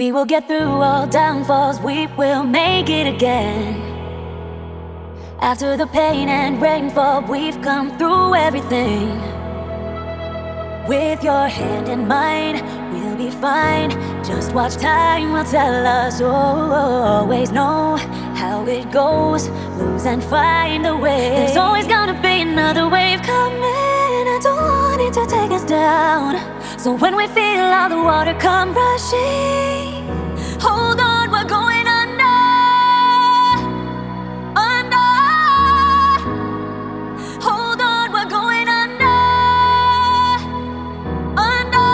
We will get through all downfalls, we will make it again. After the pain and rainfall, we've come through everything. With your hand in mine, we'll be fine. Just watch time will tell us. Always know how it goes. Lose and find a way. There's always gonna be another wave coming. I don't want it to take us down. So when we feel all the water come rushing, hold on, we're going under. Under. Hold on, we're going under. Under.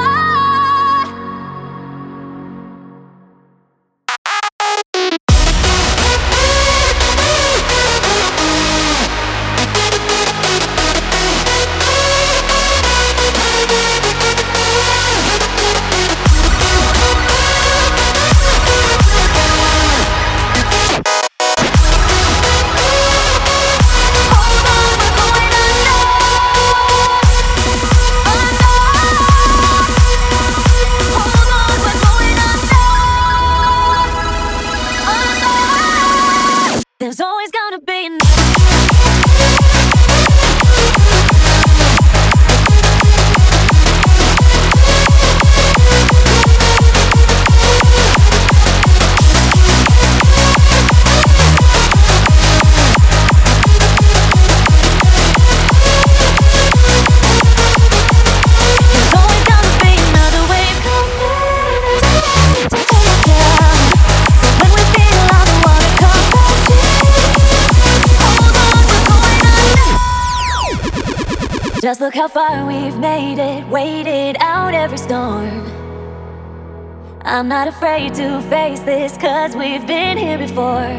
There's always gonna be an just look how far we've made it, waited out every storm. I'm not afraid to face this, 'cause we've been here before.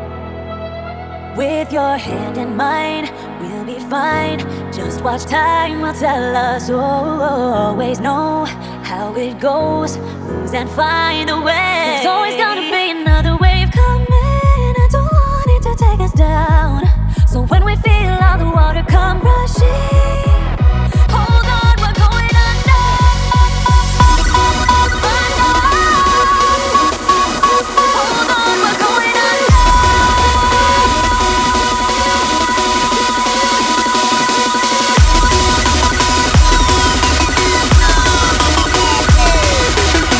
With your hand in mine, we'll be fine. Just watch time will tell us. Always know how it goes. Lose and find a way. There's always gonna be another wave coming. I don't want it to take us down. So when we feel all the water come rushing,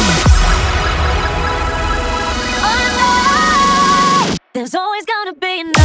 there's always gonna be